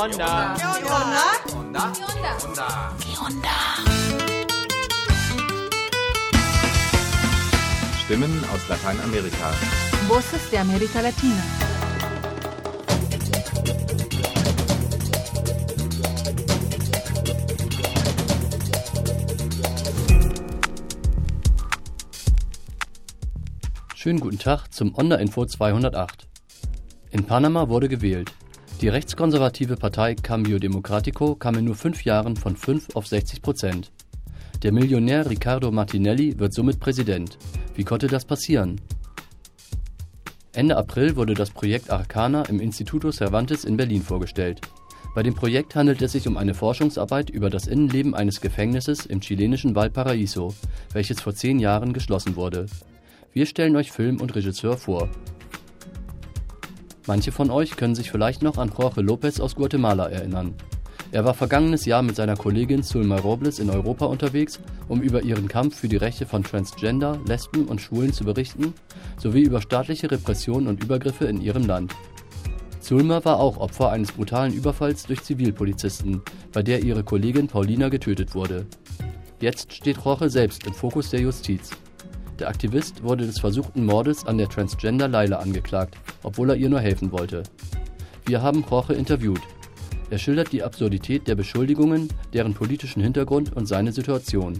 onda? ¿Qué onda? Onda? Onda? ¿Qué onda? Stimmen aus Lateinamerika. Voces de América Latina. Schönen guten Tag zum Onda-Info 208. In Panama wurde gewählt. Die rechtskonservative Partei Cambio Democrático kam in nur 5 Jahren von 5 auf 60%. Der Millionär Ricardo Martinelli wird somit Präsident. Wie konnte das passieren? Ende April wurde das Projekt Arcana im Instituto Cervantes in Berlin vorgestellt. Bei dem Projekt handelt es sich um eine Forschungsarbeit über das Innenleben eines Gefängnisses im chilenischen Valparaíso, welches vor 10 Jahren geschlossen wurde. Wir stellen euch Film und Regisseur vor. Manche von euch können sich vielleicht noch an Jorge López aus Guatemala erinnern. Er war vergangenes Jahr mit seiner Kollegin Zulma Robles in Europa unterwegs, um über ihren Kampf für die Rechte von Transgender, Lesben und Schwulen zu berichten, sowie über staatliche Repressionen und Übergriffe in ihrem Land. Zulma war auch Opfer eines brutalen Überfalls durch Zivilpolizisten, bei der ihre Kollegin Paulina getötet wurde. Jetzt steht Jorge selbst im Fokus der Justiz. Der Aktivist wurde des versuchten Mordes an der Transgender Laila angeklagt, obwohl er ihr nur helfen wollte. Wir haben Jorge interviewt. Er schildert die Absurdität der Beschuldigungen, deren politischen Hintergrund und seine Situation.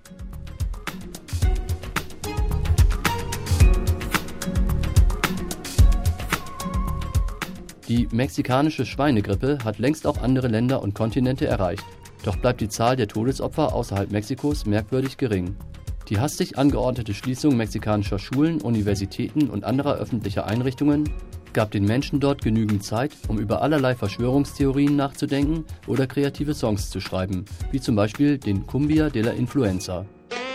Die mexikanische Schweinegrippe hat längst auch andere Länder und Kontinente erreicht. Doch bleibt die Zahl der Todesopfer außerhalb Mexikos merkwürdig gering. Die hastig angeordnete Schließung mexikanischer Schulen, Universitäten und anderer öffentlicher Einrichtungen gab den Menschen dort genügend Zeit, um über allerlei Verschwörungstheorien nachzudenken oder kreative Songs zu schreiben, wie zum Beispiel den Cumbia de la Influenza.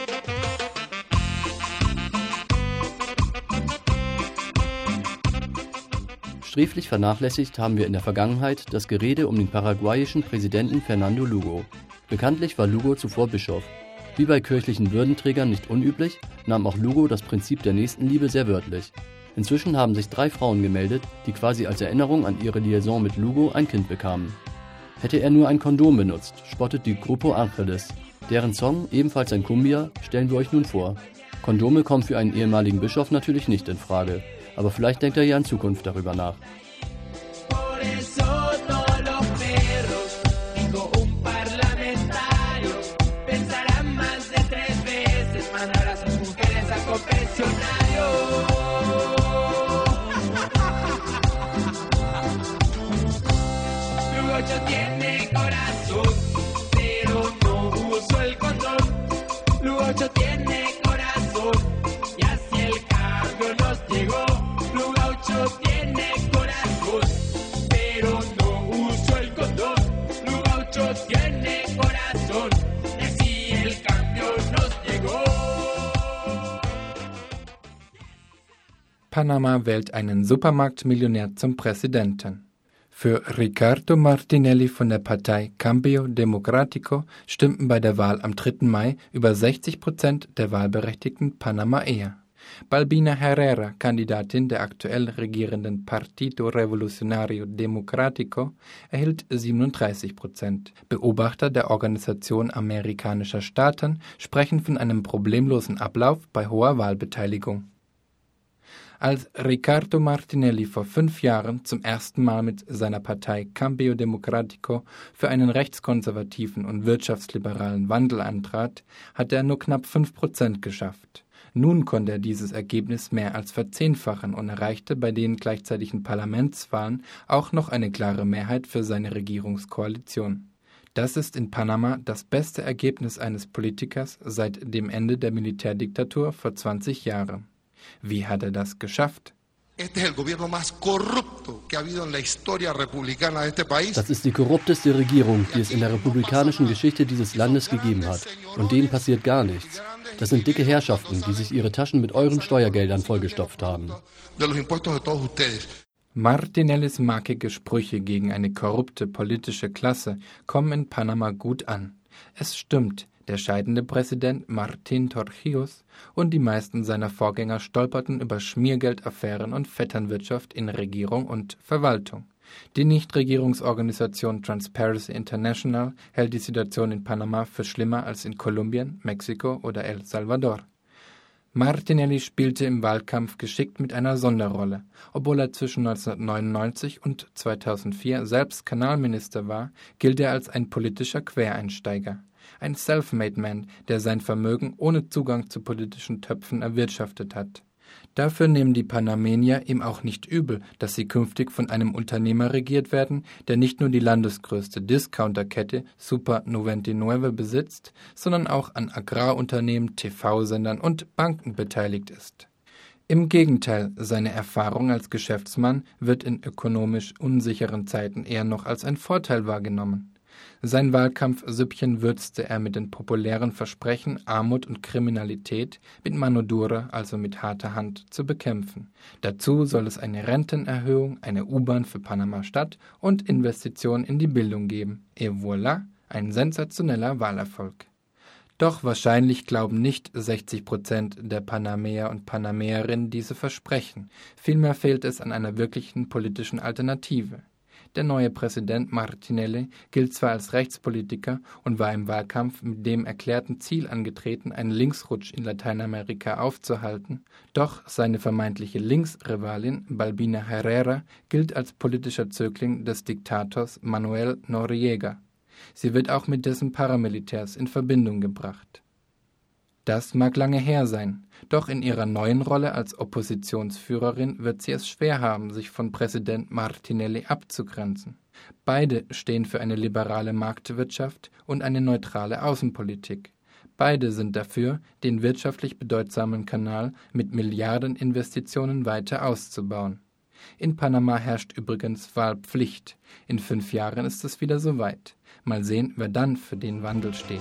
Sträflich vernachlässigt haben wir in der Vergangenheit das Gerede um den paraguayischen Präsidenten Fernando Lugo. Bekanntlich war Lugo zuvor Bischof. Wie bei kirchlichen Würdenträgern nicht unüblich, nahm auch Lugo das Prinzip der Nächstenliebe sehr wörtlich. Inzwischen haben sich 3 Frauen gemeldet, die quasi als Erinnerung an ihre Liaison mit Lugo ein Kind bekamen. Hätte er nur ein Kondom benutzt, spottet die Grupo Ángeles. Deren Song, ebenfalls ein Cumbia, stellen wir euch nun vor. Kondome kommen für einen ehemaligen Bischof natürlich nicht in Frage, aber vielleicht denkt er ja in Zukunft darüber nach. Panama wählt einen Supermarktmillionär zum Präsidenten. Für Ricardo Martinelli von der Partei Cambio Democrático stimmten bei der Wahl am 3. Mai über 60% der wahlberechtigten Panamaer. Balbina Herrera, Kandidatin der aktuell regierenden Partido Revolucionario Democrático, erhielt 37%. Beobachter der Organisation amerikanischer Staaten sprechen von einem problemlosen Ablauf bei hoher Wahlbeteiligung. Als Ricardo Martinelli vor 5 Jahren zum ersten Mal mit seiner Partei Cambio Democrático für einen rechtskonservativen und wirtschaftsliberalen Wandel antrat, hatte er nur knapp 5% geschafft. Nun konnte er dieses Ergebnis mehr als verzehnfachen und erreichte bei den gleichzeitigen Parlamentswahlen auch noch eine klare Mehrheit für seine Regierungskoalition. Das ist in Panama das beste Ergebnis eines Politikers seit dem Ende der Militärdiktatur vor 20 Jahren. Wie hat er das geschafft? Das ist die korrupteste Regierung, die es in der republikanischen Geschichte dieses Landes gegeben hat. Und denen passiert gar nichts. Das sind dicke Herrschaften, die sich ihre Taschen mit euren Steuergeldern vollgestopft haben. Martinellis markige Sprüche gegen eine korrupte politische Klasse kommen in Panama gut an. Es stimmt, der scheidende Präsident Martín Torrijos und die meisten seiner Vorgänger stolperten über Schmiergeldaffären und Vetternwirtschaft in Regierung und Verwaltung. Die Nichtregierungsorganisation Transparency International hält die Situation in Panama für schlimmer als in Kolumbien, Mexiko oder El Salvador. Martinelli spielte im Wahlkampf geschickt mit einer Sonderrolle. Obwohl er zwischen 1999 und 2004 selbst Kanalminister war, gilt er als ein politischer Quereinsteiger. Ein Self-Made Man, der sein Vermögen ohne Zugang zu politischen Töpfen erwirtschaftet hat. Dafür nehmen die Panamenier ihm auch nicht übel, dass sie künftig von einem Unternehmer regiert werden, der nicht nur die landesgrößte Discounterkette Super 99 besitzt, sondern auch an Agrarunternehmen, TV-Sendern und Banken beteiligt ist. Im Gegenteil, seine Erfahrung als Geschäftsmann wird in ökonomisch unsicheren Zeiten eher noch als ein Vorteil wahrgenommen. Sein Wahlkampfsüppchen würzte er mit den populären Versprechen, Armut und Kriminalität mit Mano dura, also mit harter Hand, zu bekämpfen. Dazu soll es eine Rentenerhöhung, eine U-Bahn für Panama-Stadt und Investitionen in die Bildung geben. Et voilà, ein sensationeller Wahlerfolg. Doch wahrscheinlich glauben nicht 60% der Panamäer und Panamäerinnen diese Versprechen. Vielmehr fehlt es an einer wirklichen politischen Alternative. Der neue Präsident Martinelli gilt zwar als Rechtspolitiker und war im Wahlkampf mit dem erklärten Ziel angetreten, einen Linksrutsch in Lateinamerika aufzuhalten, doch seine vermeintliche Linksrivalin Balbina Herrera gilt als politischer Zögling des Diktators Manuel Noriega. Sie wird auch mit dessen Paramilitärs in Verbindung gebracht. Das mag lange her sein, doch in ihrer neuen Rolle als Oppositionsführerin wird sie es schwer haben, sich von Präsident Martinelli abzugrenzen. Beide stehen für eine liberale Marktwirtschaft und eine neutrale Außenpolitik. Beide sind dafür, den wirtschaftlich bedeutsamen Kanal mit Milliardeninvestitionen weiter auszubauen. In Panama herrscht übrigens Wahlpflicht. In 5 Jahren ist es wieder soweit. Mal sehen, wer dann für den Wandel steht.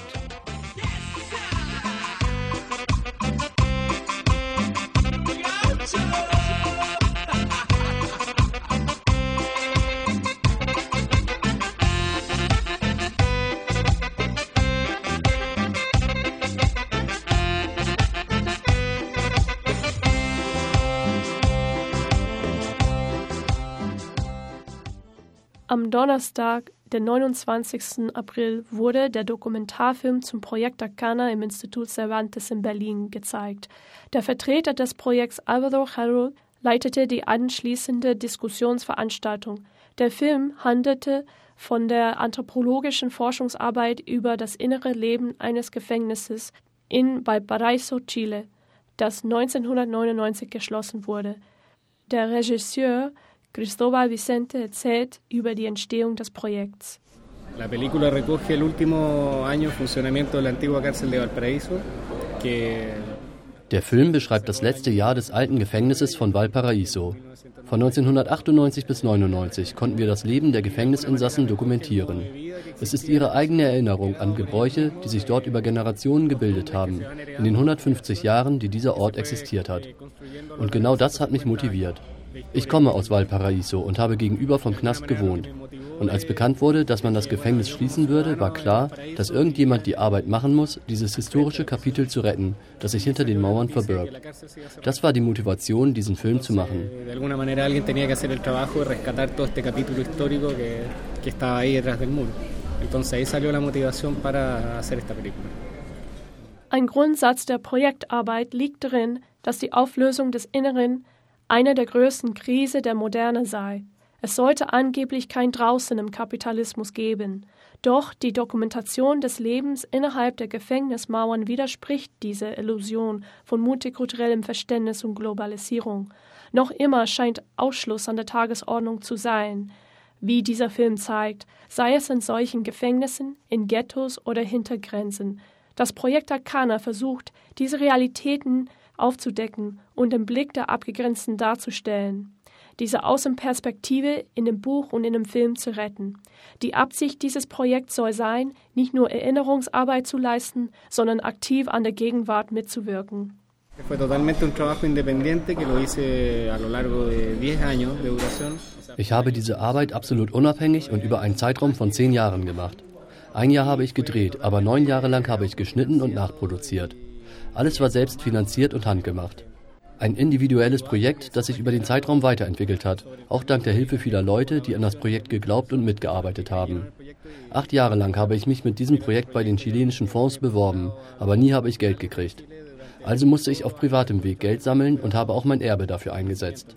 Am Donnerstag, den 29. April, wurde der Dokumentarfilm zum Projekt Acana im Institut Cervantes in Berlin gezeigt. Der Vertreter des Projekts Alvaro Harrell leitete die anschließende Diskussionsveranstaltung. Der Film handelte von der anthropologischen Forschungsarbeit über das innere Leben eines Gefängnisses in Valparaíso, Chile, das 1999 geschlossen wurde. Der Regisseur Cristóbal Vicente erzählt über die Entstehung des Projekts. La película recoge el último año funcionamiento de la antigua cárcel de Valparaíso, que Der Film beschreibt das letzte Jahr des alten Gefängnisses von Valparaíso. Von 1998 bis 1999 konnten wir das Leben der Gefängnisinsassen dokumentieren. Es ist ihre eigene Erinnerung an Gebräuche, die sich dort über Generationen gebildet haben, in den 150 Jahren, die dieser Ort existiert hat. Und genau das hat mich motiviert. Ich komme aus Valparaíso und habe gegenüber vom Knast gewohnt. Und als bekannt wurde, dass man das Gefängnis schließen würde, war klar, dass irgendjemand die Arbeit machen muss, dieses historische Kapitel zu retten, das sich hinter den Mauern verbirgt. Das war die Motivation, diesen Film zu machen. Ein Grundsatz der Projektarbeit liegt darin, dass die Auflösung des Inneren eine der größten Krisen der Moderne sei. Es sollte angeblich kein Draußen im Kapitalismus geben. Doch die Dokumentation des Lebens innerhalb der Gefängnismauern widerspricht dieser Illusion von multikulturellem Verständnis und Globalisierung. Noch immer scheint Ausschluss an der Tagesordnung zu sein. Wie dieser Film zeigt, sei es in solchen Gefängnissen, in Ghettos oder hinter Grenzen. Das Projekt Acana versucht, diese Realitäten aufzudecken und den Blick der Abgegrenzten darzustellen. Diese Außenperspektive in dem Buch und in dem Film zu retten. Die Absicht dieses Projekts soll sein, nicht nur Erinnerungsarbeit zu leisten, sondern aktiv an der Gegenwart mitzuwirken. Ich habe diese Arbeit absolut unabhängig und über einen Zeitraum von 10 Jahren gemacht. 1 Jahr habe ich gedreht, aber 9 Jahre lang habe ich geschnitten und nachproduziert. Alles war selbst finanziert und handgemacht. Ein individuelles Projekt, das sich über den Zeitraum weiterentwickelt hat, auch dank der Hilfe vieler Leute, die an das Projekt geglaubt und mitgearbeitet haben. 8 Jahre lang habe ich mich mit diesem Projekt bei den chilenischen Fonds beworben, aber nie habe ich Geld gekriegt. Also musste ich auf privatem Weg Geld sammeln und habe auch mein Erbe dafür eingesetzt.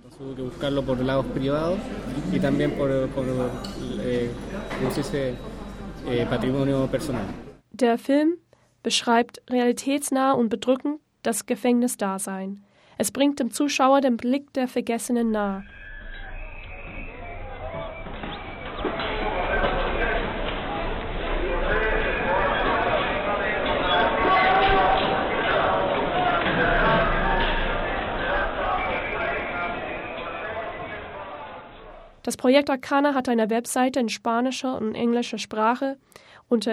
Der Film beschreibt realitätsnah und bedrückend das Gefängnisdasein. Es bringt dem Zuschauer den Blick der Vergessenen nahe. Das Projekt Arcana hat eine Webseite in spanischer und englischer Sprache unter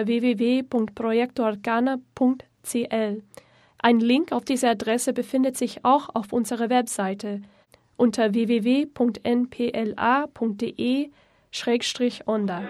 www.proyectoarcana.cl. Ein Link auf diese Adresse befindet sich auch auf unserer Webseite unter www.npla.de/onda.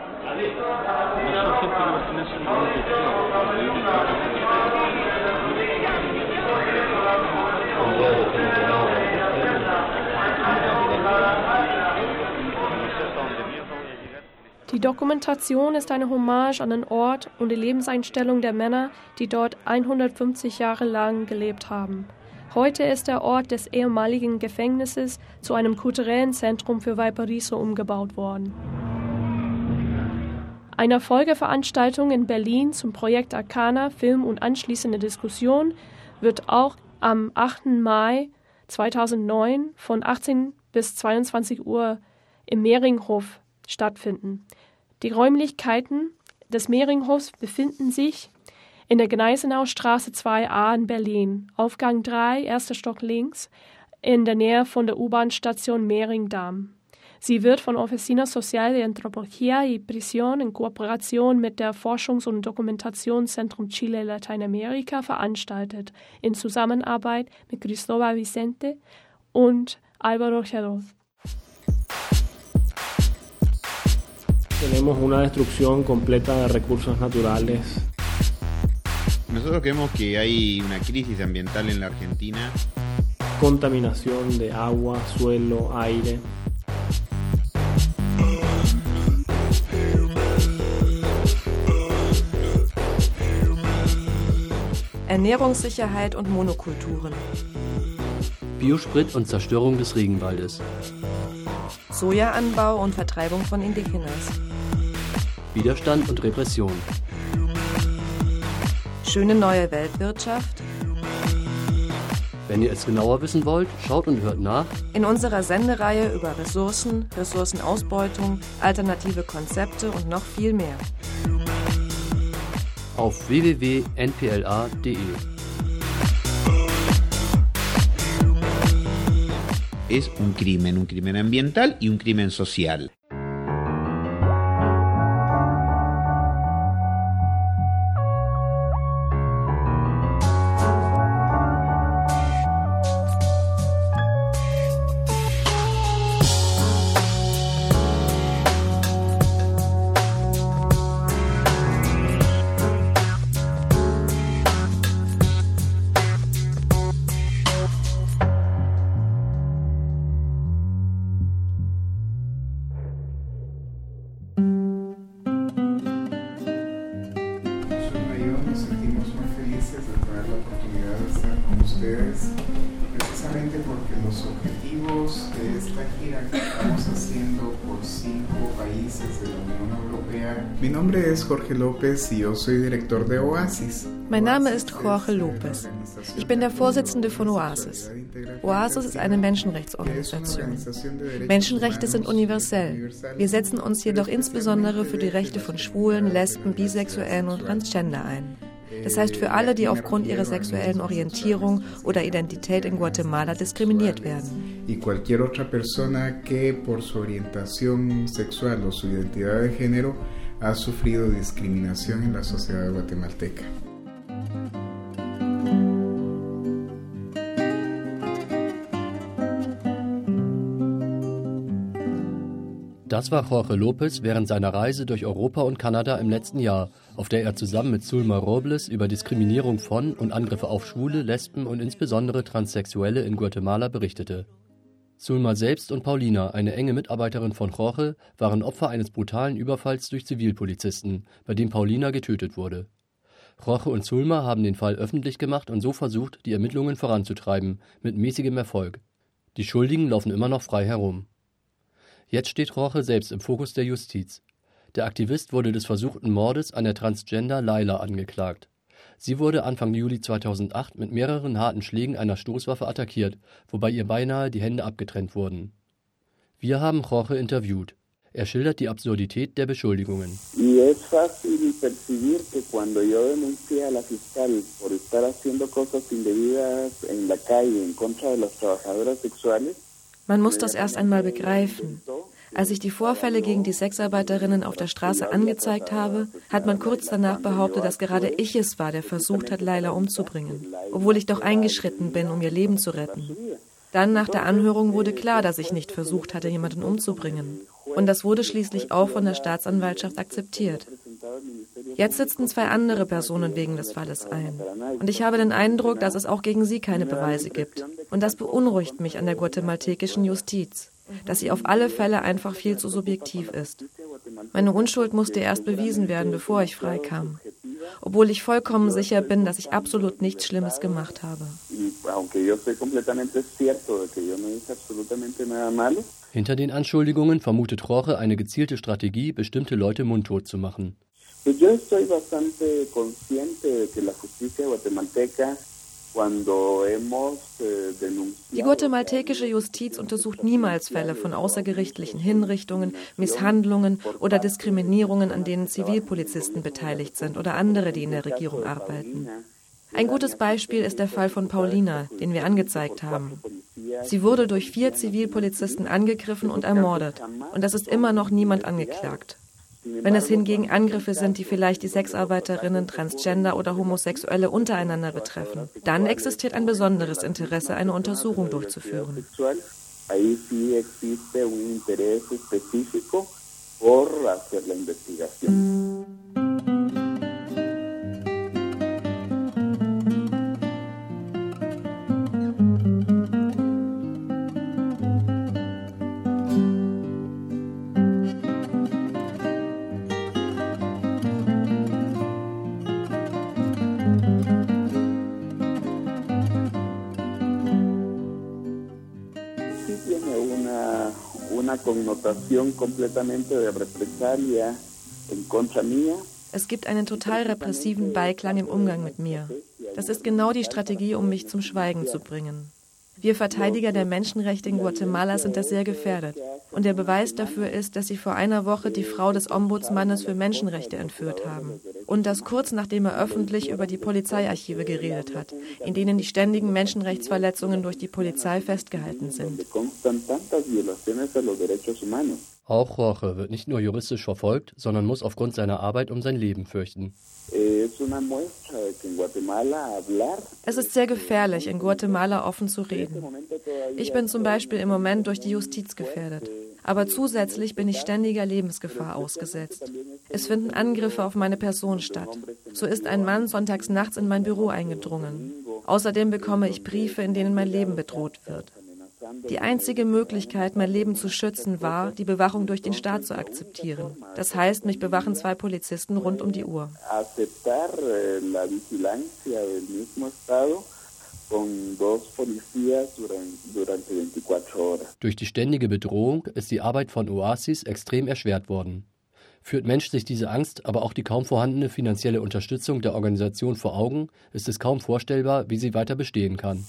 Die Dokumentation ist eine Hommage an den Ort und die Lebenseinstellung der Männer, die dort 150 Jahre lang gelebt haben. Heute ist der Ort des ehemaligen Gefängnisses zu einem kulturellen Zentrum für Valparaiso umgebaut worden. Eine Folgeveranstaltung in Berlin zum Projekt Arcana, Film und anschließende Diskussion wird auch am 8. Mai 2009 von 18 bis 22 Uhr im Mehringhof stattfinden. Die Räumlichkeiten des Mehringhofs befinden sich in der Gneisenaustraße 2a in Berlin, Aufgang 3, erster Stock links, in der Nähe von der U-Bahn-Station Mehringdamm. Sie wird von Oficina Social de Antropología y Prisión in Kooperation mit der Forschungs- und Dokumentationszentrum Chile Lateinamerika veranstaltet, in Zusammenarbeit mit Cristóbal Vicente und Álvaro Geroz. Tenemos una destrucción completa de recursos naturales. Nosotros creemos que hay una crisis ambiental en la Argentina. Contaminación de agua, suelo, aire. Ernährungssicherheit und Monokulturen. Biosprit und Zerstörung des Regenwaldes. Sojaanbau und Vertreibung von Indigenas. Widerstand und Repression. Schöne neue Weltwirtschaft. Wenn ihr es genauer wissen wollt, schaut und hört nach In unserer Sendereihe über Ressourcen, Ressourcenausbeutung, alternative Konzepte und noch viel mehr. auf www.npla.de. Es un crimen ambiental y un crimen social. Precisamente porque los objetivos de esta gira que estamos haciendo por 5 países de la Unión Europea. Mi nombre es Jorge López y yo soy director de Oasis. Mein Name ist Jorge López. Ich bin der Vorsitzende von Oasis. Oasis ist eine Menschenrechtsorganisation. Menschenrechte sind universell. Wir setzen uns jedoch insbesondere für die Rechte von Schwulen, Lesben, Bisexuellen und Transgender ein. Das heißt für alle, die aufgrund ihrer sexuellen Orientierung oder Identität in Guatemala diskriminiert werden. Y cualquier otra persona que por su orientación sexual o su identidad de género ha sufrido discriminación en la sociedad guatemalteca. Das war Jorge López während seiner Reise durch Europa und Kanada im letzten Jahr auf der er zusammen mit Zulma Robles über Diskriminierung von und Angriffe auf Schwule, Lesben und insbesondere Transsexuelle in Guatemala berichtete. Zulma selbst und Paulina, eine enge Mitarbeiterin von Jorge, waren Opfer eines brutalen Überfalls durch Zivilpolizisten, bei dem Paulina getötet wurde. Jorge und Zulma haben den Fall öffentlich gemacht und so versucht, die Ermittlungen voranzutreiben, mit mäßigem Erfolg. Die Schuldigen laufen immer noch frei herum. Jetzt steht Jorge selbst im Fokus der Justiz. Der Aktivist wurde des versuchten Mordes an der Transgender Laila angeklagt. Sie wurde Anfang Juli 2008 mit mehreren harten Schlägen einer Stoßwaffe attackiert, wobei ihr beinahe die Hände abgetrennt wurden. Wir haben Jorge interviewt. Er schildert die Absurdität der Beschuldigungen. Man muss das erst einmal begreifen. Als ich die Vorfälle gegen die Sexarbeiterinnen auf der Straße angezeigt habe, hat man kurz danach behauptet, dass gerade ich es war, der versucht hat, Laila umzubringen, obwohl ich doch eingeschritten bin, um ihr Leben zu retten. Dann nach der Anhörung wurde klar, dass ich nicht versucht hatte, jemanden umzubringen. Und das wurde schließlich auch von der Staatsanwaltschaft akzeptiert. Jetzt sitzen 2 andere Personen wegen des Falles ein. Und ich habe den Eindruck, dass es auch gegen sie keine Beweise gibt. Und das beunruhigt mich an der guatemaltekischen Justiz, dass sie auf alle Fälle einfach viel zu subjektiv ist. Meine Unschuld musste erst bewiesen werden, bevor ich freikam. Obwohl ich vollkommen sicher bin, dass ich absolut nichts Schlimmes gemacht habe. Hinter den Anschuldigungen vermutet Jorge eine gezielte Strategie, bestimmte Leute mundtot zu machen. Die guatemaltekische Justiz untersucht niemals Fälle von außergerichtlichen Hinrichtungen, Misshandlungen oder Diskriminierungen, an denen Zivilpolizisten beteiligt sind oder andere, die in der Regierung arbeiten. Ein gutes Beispiel ist der Fall von Paulina, den wir angezeigt haben. Sie wurde durch 4 Zivilpolizisten angegriffen und ermordet. Und es ist immer noch niemand angeklagt. Wenn es hingegen Angriffe sind, die vielleicht die Sexarbeiterinnen, Transgender oder Homosexuelle untereinander betreffen, dann existiert ein besonderes Interesse, eine Untersuchung durchzuführen. Es gibt einen total repressiven Beiklang im Umgang mit mir. Das ist genau die Strategie, um mich zum Schweigen zu bringen. Wir Verteidiger der Menschenrechte in Guatemala sind da sehr gefährdet. Und der Beweis dafür ist, dass sie vor einer Woche die Frau des Ombudsmannes für Menschenrechte entführt haben. Und das kurz nachdem er öffentlich über die Polizeiarchive geredet hat, in denen die ständigen Menschenrechtsverletzungen durch die Polizei festgehalten sind. Auch Jorge wird nicht nur juristisch verfolgt, sondern muss aufgrund seiner Arbeit um sein Leben fürchten. Es ist sehr gefährlich, in Guatemala offen zu reden. Ich bin zum Beispiel im Moment durch die Justiz gefährdet. Aber zusätzlich bin ich ständiger Lebensgefahr ausgesetzt. Es finden Angriffe auf meine Person statt. So ist ein Mann sonntags nachts in mein Büro eingedrungen. Außerdem bekomme ich Briefe, in denen mein Leben bedroht wird. Die einzige Möglichkeit, mein Leben zu schützen, war, die Bewachung durch den Staat zu akzeptieren. Das heißt, mich bewachen 2 Polizisten rund um die Uhr. Durch die ständige Bedrohung ist die Arbeit von Oasis extrem erschwert worden. Führt Mensch sich diese Angst, aber auch die kaum vorhandene finanzielle Unterstützung der Organisation vor Augen, ist es kaum vorstellbar, wie sie weiter bestehen kann.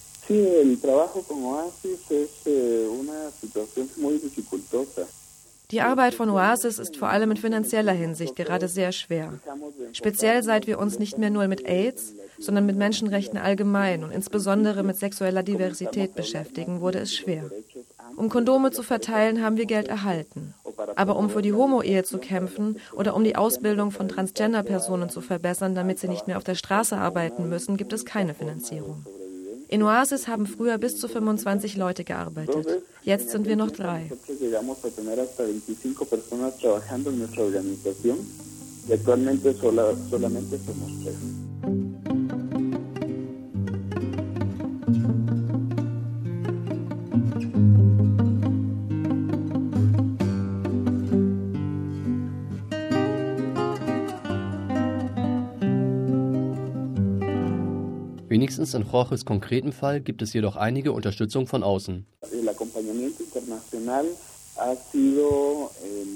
Die Arbeit von Oasis ist vor allem in finanzieller Hinsicht gerade sehr schwer. Speziell seit wir uns nicht mehr nur mit AIDS, sondern mit Menschenrechten allgemein und insbesondere mit sexueller Diversität beschäftigen, wurde es schwer. Um Kondome zu verteilen, haben wir Geld erhalten. Aber um für die Homo-Ehe zu kämpfen oder um die Ausbildung von Transgender-Personen zu verbessern, damit sie nicht mehr auf der Straße arbeiten müssen, gibt es keine Finanzierung. In Oasis haben früher bis zu 25 Leute gearbeitet. Jetzt sind wir noch 3. y actualmente solamente somos 3. Wenigstens in Jorges konkreten Fall gibt es jedoch einige Unterstützung von außen. El acompañamiento internacional ha sido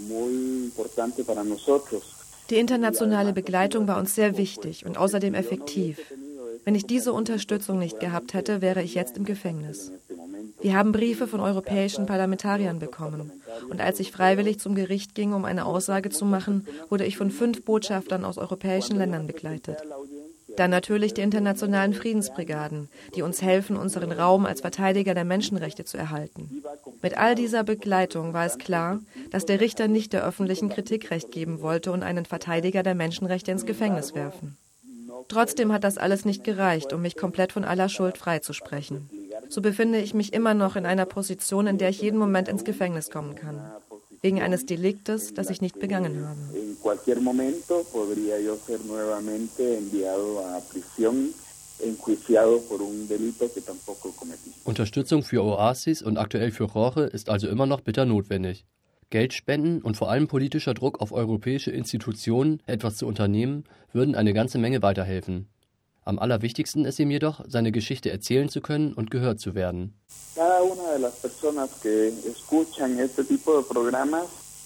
muy importante para nosotros. Die internationale Begleitung war uns sehr wichtig und außerdem effektiv. Wenn ich diese Unterstützung nicht gehabt hätte, wäre ich jetzt im Gefängnis. Wir haben Briefe von europäischen Parlamentariern bekommen. Und als ich freiwillig zum Gericht ging, um eine Aussage zu machen, wurde ich von 5 Botschaftern aus europäischen Ländern begleitet. Dann natürlich die internationalen Friedensbrigaden, die uns helfen, unseren Raum als Verteidiger der Menschenrechte zu erhalten. Mit all dieser Begleitung war es klar, dass der Richter nicht der öffentlichen Kritik Recht geben wollte und einen Verteidiger der Menschenrechte ins Gefängnis werfen. Trotzdem hat das alles nicht gereicht, um mich komplett von aller Schuld freizusprechen. So befinde ich mich immer noch in einer Position, in der ich jeden Moment ins Gefängnis kommen kann. Wegen eines Deliktes, das ich nicht begangen habe. En cualquier momento podría yo ser nuevamente enviado a prisión, enjuiciado por un delito que tampoco cometí. Unterstützung für Oasis und aktuell für Jorge ist also immer noch bitter notwendig. Geldspenden und vor allem politischer Druck auf europäische Institutionen, etwas zu unternehmen, würden eine ganze Menge weiterhelfen. Am allerwichtigsten ist ihm jedoch, seine Geschichte erzählen zu können und gehört zu werden. Cada una de las personas que escuchan este tipo de programas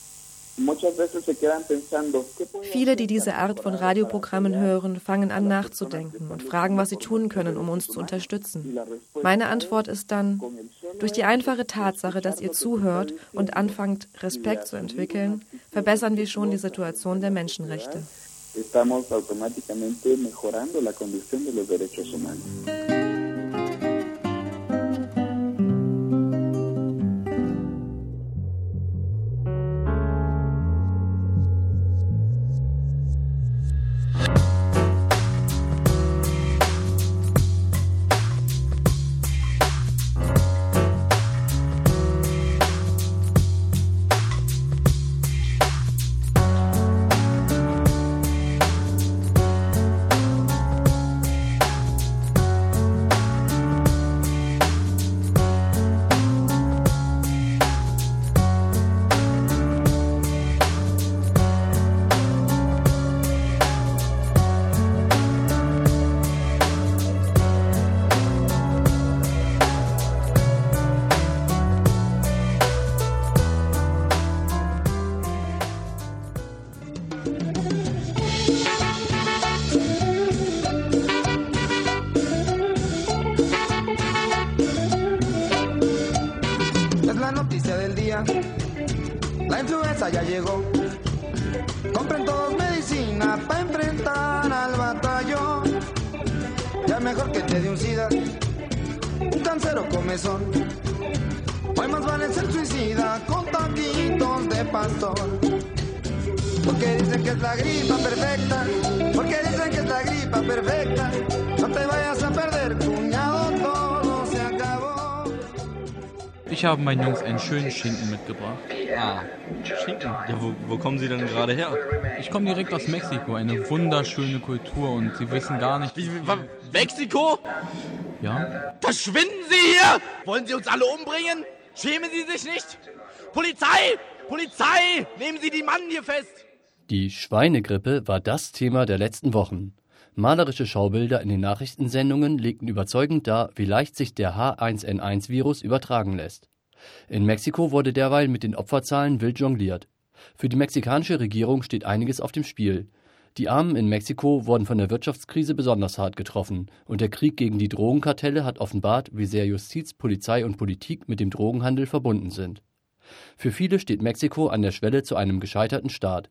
muchas veces se quedan pensando. Viele, die diese Art von Radioprogrammen hören, fangen an nachzudenken und fragen, was sie tun können, um uns zu unterstützen. Meine Antwort ist dann, durch die einfache Tatsache, dass ihr zuhört und anfangt, Respekt zu entwickeln, verbessern wir schon die Situation der Menschenrechte. Estamos automáticamente mejorando la condición de los derechos humanos. La influenza ya llegó. Compren todos medicina para enfrentar al batallón. Ya mejor que te dé un SIDA, un cáncer o comezón. Hoy más vale ser suicida con taquitos de pastor. Porque dicen que es la gripa perfecta. Porque dicen que es la gripa perfecta. No te vayas a perder, cuñado, todo se acabó. Ich habe meinen Jungs einen schönen Schinken mitgebracht. Ah, Schinken? Ja, wo kommen Sie denn gerade her? Ich komme direkt aus Mexiko, eine wunderschöne Kultur und Sie wissen gar nicht... Mexiko? Ja? Verschwinden Sie hier! Wollen Sie uns alle umbringen? Schämen Sie sich nicht? Polizei! Polizei! Nehmen Sie die Mann hier fest! Die Schweinegrippe war das Thema der letzten Wochen. Malerische Schaubilder in den Nachrichtensendungen legten überzeugend dar, wie leicht sich der H1N1-Virus übertragen lässt. In Mexiko wurde derweil mit den Opferzahlen wild jongliert. Für die mexikanische Regierung steht einiges auf dem Spiel. Die Armen in Mexiko wurden von der Wirtschaftskrise besonders hart getroffen und der Krieg gegen die Drogenkartelle hat offenbart, wie sehr Justiz, Polizei und Politik mit dem Drogenhandel verbunden sind. Für viele steht Mexiko an der Schwelle zu einem gescheiterten Staat.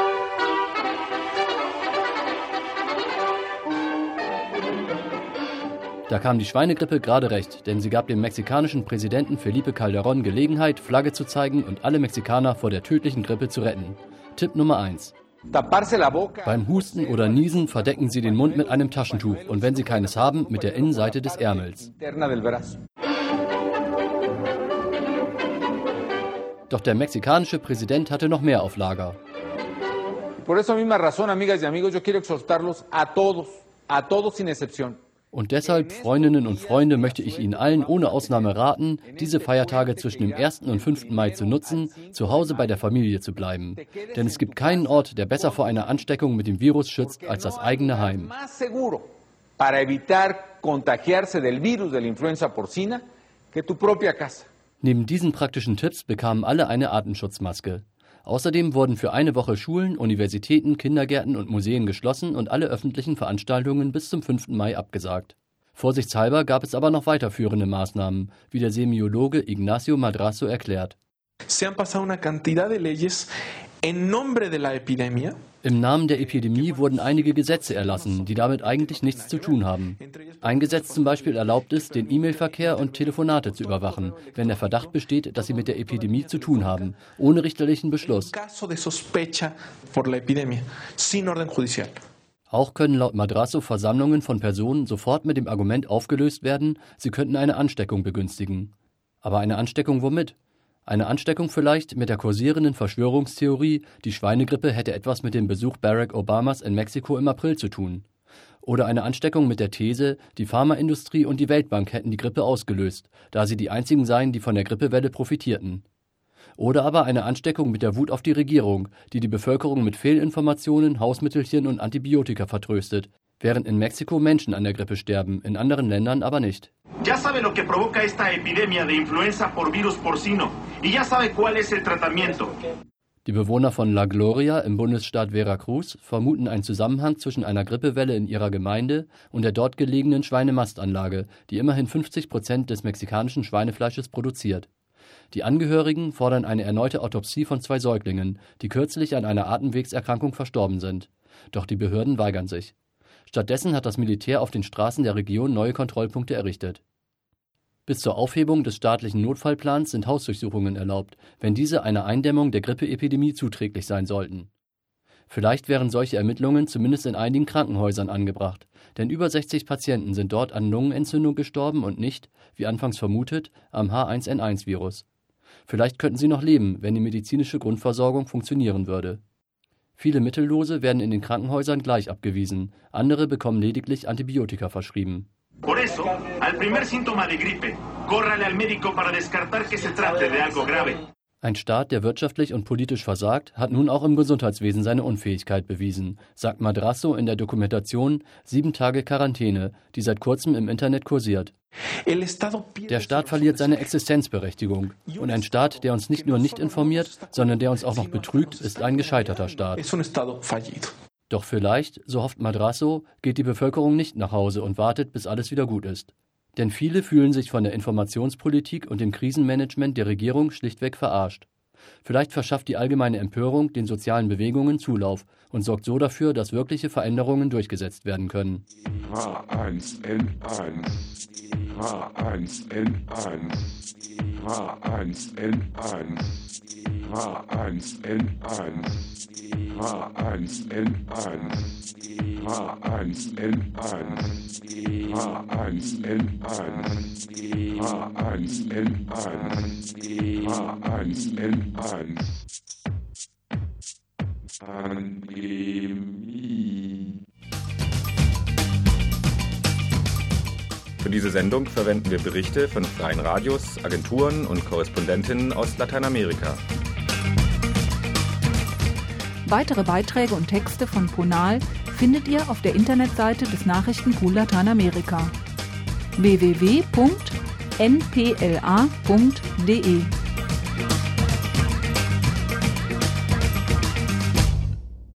Da kam die Schweinegrippe gerade recht, denn sie gab dem mexikanischen Präsidenten Felipe Calderón Gelegenheit, Flagge zu zeigen und alle Mexikaner vor der tödlichen Grippe zu retten. Tipp Nummer 1. Beim Husten oder Niesen verdecken Sie den Mund mit einem Taschentuch und wenn Sie keines haben, mit der Innenseite des Ärmels. Doch der mexikanische Präsident hatte noch mehr auf Lager. por esa misma razón, amigas y amigos, yo quiero exhortarlos a todos sin excepción. Und deshalb, Freundinnen und Freunde, möchte ich Ihnen allen ohne Ausnahme raten, diese Feiertage zwischen dem 1. und 5. Mai zu nutzen, zu Hause bei der Familie zu bleiben. Denn es gibt keinen Ort, der besser vor einer Ansteckung mit dem Virus schützt, als das eigene Heim. Para evitar contagiarse del virus de la influenza porcina que tu propia casa. Neben diesen praktischen Tipps bekamen alle eine Atemschutzmaske. Außerdem wurden für eine Woche Schulen, Universitäten, Kindergärten und Museen geschlossen und alle öffentlichen Veranstaltungen bis zum 5. Mai abgesagt. Vorsichtshalber gab es aber noch weiterführende Maßnahmen, wie der Semiologe Ignacio Madrazo erklärt. Se han pasado una cantidad de leyes en nombre de la epidemia. Im Namen der Epidemie wurden einige Gesetze erlassen, die damit eigentlich nichts zu tun haben. Ein Gesetz zum Beispiel erlaubt es, den E-Mail-Verkehr und Telefonate zu überwachen, wenn der Verdacht besteht, dass sie mit der Epidemie zu tun haben, ohne richterlichen Beschluss. Auch können laut Madrazo Versammlungen von Personen sofort mit dem Argument aufgelöst werden, sie könnten eine Ansteckung begünstigen. Aber eine Ansteckung womit? Eine Ansteckung vielleicht mit der kursierenden Verschwörungstheorie, die Schweinegrippe hätte etwas mit dem Besuch Barack Obamas in Mexiko im April zu tun. Oder eine Ansteckung mit der These, die Pharmaindustrie und die Weltbank hätten die Grippe ausgelöst, da sie die einzigen seien, die von der Grippewelle profitierten. Oder aber eine Ansteckung mit der Wut auf die Regierung, die die Bevölkerung mit Fehlinformationen, Hausmittelchen und Antibiotika vertröstet, während in Mexiko Menschen an der Grippe sterben, in anderen Ländern aber nicht. Ya sabe lo que provoca esta epidemia de influenza por virus porcino y ya sabe cuál es el tratamiento. Die Bewohner von La Gloria im Bundesstaat Veracruz vermuten einen Zusammenhang zwischen einer Grippewelle in ihrer Gemeinde und der dort gelegenen Schweinemastanlage, die immerhin 50% des mexikanischen Schweinefleisches produziert. Die Angehörigen fordern eine erneute Autopsie von 2 Säuglingen, die kürzlich an einer Atemwegserkrankung verstorben sind. Doch die Behörden weigern sich. Stattdessen hat das Militär auf den Straßen der Region neue Kontrollpunkte errichtet. Bis zur Aufhebung des staatlichen Notfallplans sind Hausdurchsuchungen erlaubt, wenn diese einer Eindämmung der Grippeepidemie zuträglich sein sollten. Vielleicht wären solche Ermittlungen zumindest in einigen Krankenhäusern angebracht, denn über 60 Patienten sind dort an Lungenentzündung gestorben und nicht, wie anfangs vermutet, am H1N1-Virus. Vielleicht könnten sie noch leben, wenn die medizinische Grundversorgung funktionieren würde. Viele Mittellose werden in den Krankenhäusern gleich abgewiesen, andere bekommen lediglich Antibiotika verschrieben. Por eso, al primer síntoma de gripe, córrale al médico para descartar que se trate de algo grave. Ein Staat, der wirtschaftlich und politisch versagt, hat nun auch im Gesundheitswesen seine Unfähigkeit bewiesen, sagt Madrazo in der Dokumentation 7 Tage Quarantäne, die seit kurzem im Internet kursiert. Der Staat verliert seine Existenzberechtigung. Und ein Staat, der uns nicht nur nicht informiert, sondern der uns auch noch betrügt, ist ein gescheiterter Staat. Doch vielleicht, so hofft Madrazo, geht die Bevölkerung nicht nach Hause und wartet, bis alles wieder gut ist. Denn viele fühlen sich von der Informationspolitik und dem Krisenmanagement der Regierung schlichtweg verarscht. Vielleicht verschafft die allgemeine Empörung den sozialen Bewegungen Zulauf und sorgt so dafür, dass wirkliche Veränderungen durchgesetzt werden können. H1N1, H1N1, H1N1, H1N1, H1N1, H1N1, H1N1, H1N1, Pandemie. Für diese Sendung verwenden wir Berichte von freien Radios, Agenturen und Korrespondentinnen aus Lateinamerika. Weitere Beiträge und Texte von Ponal findet ihr auf der Internetseite des Nachrichtenpool Lateinamerika www.npla.de.